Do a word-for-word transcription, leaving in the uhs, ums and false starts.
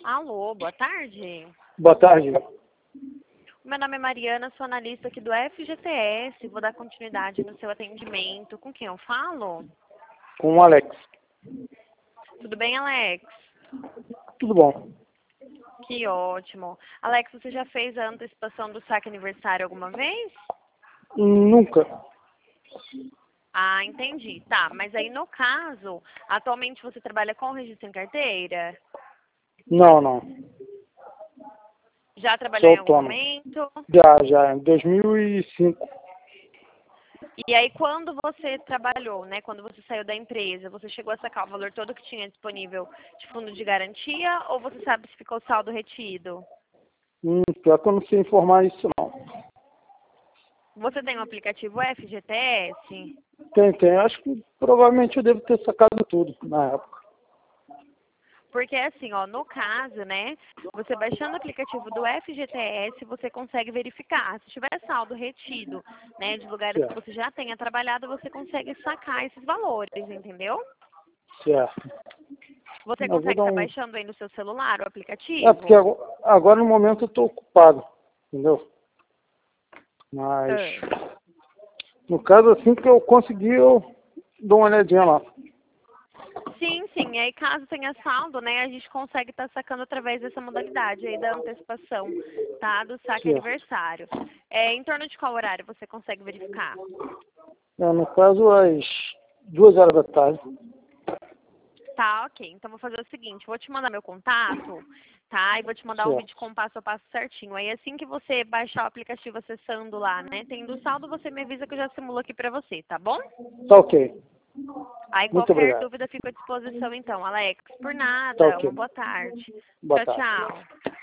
Alô, boa tarde. Boa tarde. Meu nome é Mariana, sou analista aqui do F G T S. Vou dar continuidade no seu atendimento. Com quem eu falo? Com o Alex. Tudo bem, Alex? Tudo bom. Que ótimo. Alex, você já fez a antecipação do saque aniversário alguma vez? Nunca. Ah, entendi. Tá, mas aí no caso, atualmente você trabalha com registro em carteira? Não, não. Já Sou trabalhou em algum autônomo. momento? Já, já. Em dois mil e cinco. E aí, quando você trabalhou, né, quando você saiu da empresa, você chegou a sacar o valor todo que tinha disponível de fundo de garantia ou você sabe se ficou saldo retido? Hum, pior que eu não sei informar isso, não. Você tem um aplicativo F G T S? Tem, tem. Acho que provavelmente eu devo ter sacado tudo na época. Porque assim, ó, no caso, né, você baixando o aplicativo do F G T S, você consegue verificar. Se tiver saldo retido, né, de lugares que Certo. você já tenha trabalhado, você consegue sacar esses valores, entendeu? Certo. Você Eu vou consegue dar estar um... baixando aí no seu celular o É porque aplicativo? agora, agora no momento eu estou ocupado. Entendeu? Mas, Ah. no caso, assim que eu conseguir, eu dou uma olhadinha lá. Sim, sim. E aí, caso tenha saldo, né, a gente consegue estar sacando através dessa modalidade aí da antecipação, tá? Do saque Certo. aniversário. É, em torno de qual horário você consegue verificar? É, no caso, às duas horas da tarde. Tá, ok. Então, vou fazer o seguinte, vou te mandar meu contato, tá? E vou te mandar um Certo. vídeo com passo a passo certinho. Aí, assim que você baixar o aplicativo acessando lá, né, tendo saldo, você me avisa que eu já simulo aqui pra você, tá bom? Tá ok. Aí, Muito qualquer obrigado. dúvida, fico à disposição, então, Alex. Por Tá nada. ok. Uma boa tarde. Boa Tchau, tarde. tchau.